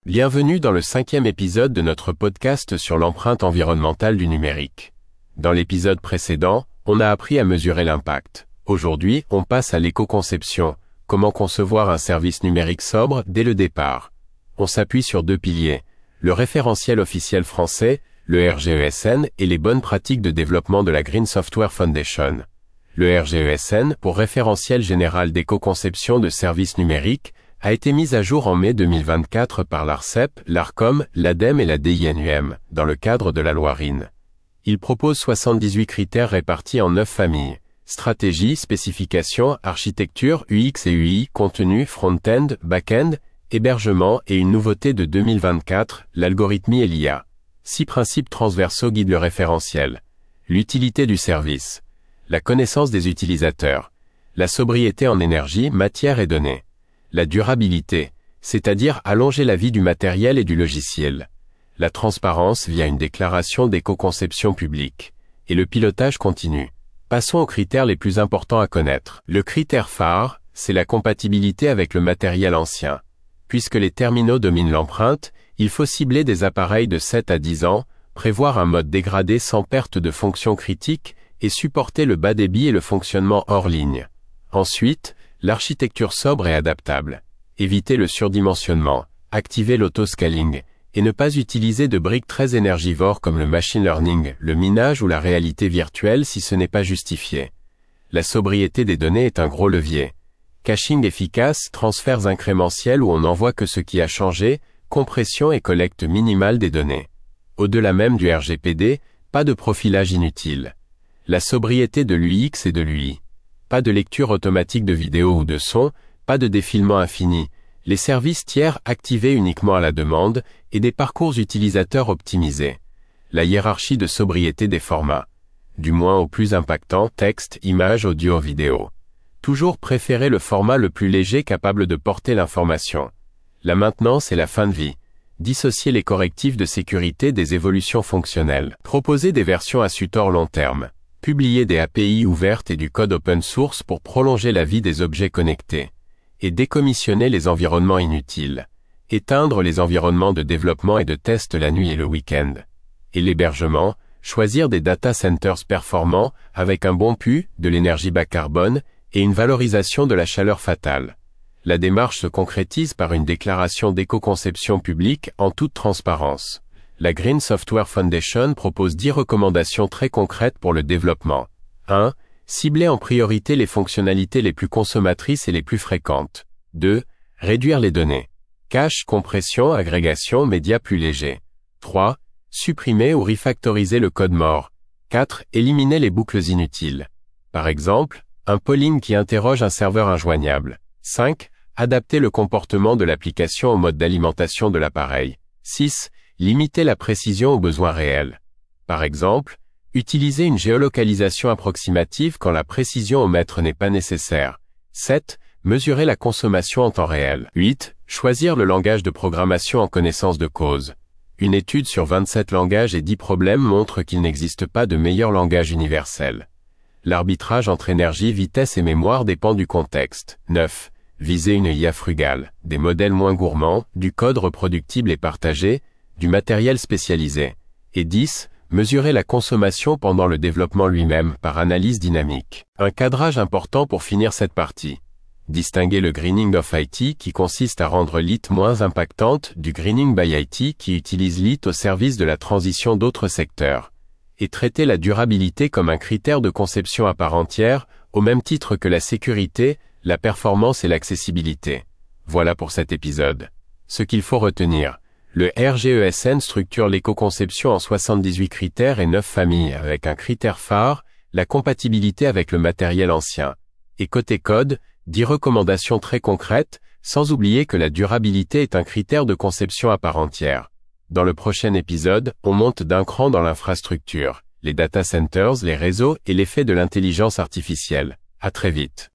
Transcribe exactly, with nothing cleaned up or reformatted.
Bienvenue dans le cinquième épisode de notre podcast sur l'empreinte environnementale du numérique. Dans l'épisode précédent, on a appris à mesurer l'impact. Aujourd'hui, on passe à l'éco-conception. Comment concevoir un service numérique sobre dès le départ? On s'appuie sur deux piliers, le référentiel officiel français, le R G E S N, et les bonnes pratiques de développement de la Green Software Foundation. Le R G E S N, pour référentiel général d'éco-conception de services numériques, a été mise à jour en mai deux mille vingt-quatre par l'ARCEP, l'ARCOM, l'ADEME et la D I N U M, dans le cadre de la loi R I N. Il propose soixante-dix-huit critères répartis en neuf familles. Stratégie, spécification, architecture, U X et U I, contenu, front-end, back-end, hébergement et une nouveauté de deux mille vingt-quatre, l'algorithmie et l'I A. Six principes transversaux guident le référentiel. L'utilité du service. La connaissance des utilisateurs. La sobriété en énergie, matière et données. La durabilité, c'est-à-dire allonger la vie du matériel et du logiciel. La transparence via une déclaration d'éco-conception publique. Et le pilotage continu. Passons aux critères les plus importants à connaître. Le critère phare, c'est la compatibilité avec le matériel ancien. Puisque les terminaux dominent l'empreinte, il faut cibler des appareils de sept à dix ans, prévoir un mode dégradé sans perte de fonction critique et supporter le bas débit et le fonctionnement hors ligne. Ensuite, l'architecture sobre et adaptable. Éviter le surdimensionnement, activer l'autoscaling, et ne pas utiliser de briques très énergivores comme le machine learning, le minage ou la réalité virtuelle si ce n'est pas justifié. La sobriété des données est un gros levier. Caching efficace, transferts incrémentiels où on n'envoie que ce qui a changé, compression et collecte minimale des données. Au-delà même du R G P D, pas de profilage inutile. La sobriété de l'U X et de l'U I. Pas de lecture automatique de vidéo ou de son, pas de défilement infini, les services tiers activés uniquement à la demande et des parcours utilisateurs optimisés. La hiérarchie de sobriété des formats. Du moins au plus impactant, texte, image, audio, vidéo. Toujours préférer le format le plus léger capable de porter l'information. La maintenance et la fin de vie. Dissocier les correctifs de sécurité des évolutions fonctionnelles. Proposer des versions à support long terme. Publier des A P I ouvertes et du code open source pour prolonger la vie des objets connectés. Et décommissionner les environnements inutiles. Éteindre les environnements de développement et de test la nuit et le week-end. Et l'hébergement, choisir des data centers performants avec un bon P U, de l'énergie bas carbone et une valorisation de la chaleur fatale. La démarche se concrétise par une déclaration d'éco-conception publique en toute transparence. La Green Software Foundation propose dix recommandations très concrètes pour le développement. un. Cibler en priorité les fonctionnalités les plus consommatrices et les plus fréquentes. deux. Réduire les données. Cache, compression, agrégation, médias plus légers. trois. Supprimer ou refactoriser le code mort. quatre. Éliminer les boucles inutiles. Par exemple, un polling qui interroge un serveur injoignable. cinq. Adapter le comportement de l'application au mode d'alimentation de l'appareil. six. Limiter la précision aux besoins réels. Par exemple, utiliser une géolocalisation approximative quand la précision au mètre n'est pas nécessaire. sept. Mesurer la consommation en temps réel. huit. Choisir le langage de programmation en connaissance de cause. Une étude sur vingt-sept langages et dix problèmes montre qu'il n'existe pas de meilleur langage universel. L'arbitrage entre énergie, vitesse et mémoire dépend du contexte. neuf. Viser une I A frugale, des modèles moins gourmands, du code reproductible et partagé, du matériel spécialisé. Et dix. Mesurer la consommation pendant le développement lui-même par analyse dynamique. Un cadrage important pour finir cette partie. Distinguer le greening of I T qui consiste à rendre l'I T moins impactante du greening by I T qui utilise l'I T au service de la transition d'autres secteurs. Et traiter la durabilité comme un critère de conception à part entière, au même titre que la sécurité, la performance et l'accessibilité. Voilà pour cet épisode. Ce qu'il faut retenir. Le R G E S N structure l'éco-conception en soixante-dix-huit critères et neuf familles avec un critère phare, la compatibilité avec le matériel ancien. Et côté code, dix recommandations très concrètes, sans oublier que la durabilité est un critère de conception à part entière. Dans le prochain épisode, on monte d'un cran dans l'infrastructure, les data centers, les réseaux et l'effet de l'intelligence artificielle. À très vite.